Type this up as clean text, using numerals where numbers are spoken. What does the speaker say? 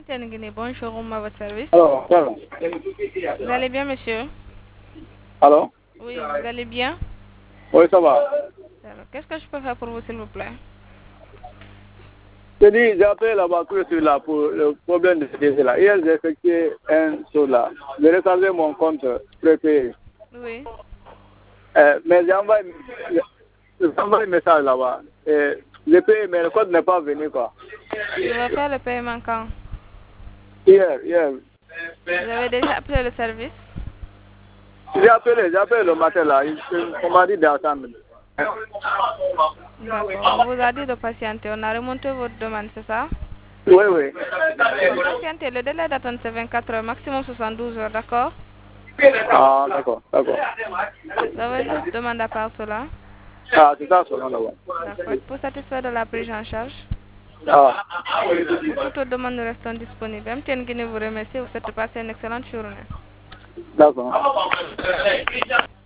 Bonjour, à votre service. Alors, voilà. Vous allez bien, monsieur? Alors? Oui, vous allez bien? Oui, ça va. Alors, qu'est-ce que je peux faire pour vous, s'il vous plaît? Je dis, j'appelle là-bas que je suis là pour le problème de décès là. Hier, j'ai effectué un saut là. J'ai rechargé mon compte prépayé. Oui. Mais j'ai envoyé un message là-bas. J'ai payé, mais le code n'est pas venu, quoi. Vous devez faire le paiement quand? Hier. Vous avez déjà appelé le service? J'ai appelé le matin là. On m'a dit d'attendre. D'accord. On vous a dit de patienter. On a remonté votre demande, c'est ça? Oui. D'accord. Patientez. Le délai d'attente, c'est 24 heures, maximum 72 heures, d'accord? Ah, d'accord. Vous avez d'autres demandes à part cela? Ah, c'est ça seulement là-bas. D'accord. Pour satisfaire de la prise en charge? Ah. Pour toute autre demande, nous restons disponibles. MTN Guinée vous remercie. Vous souhaite passer une excellente journée. D'accord.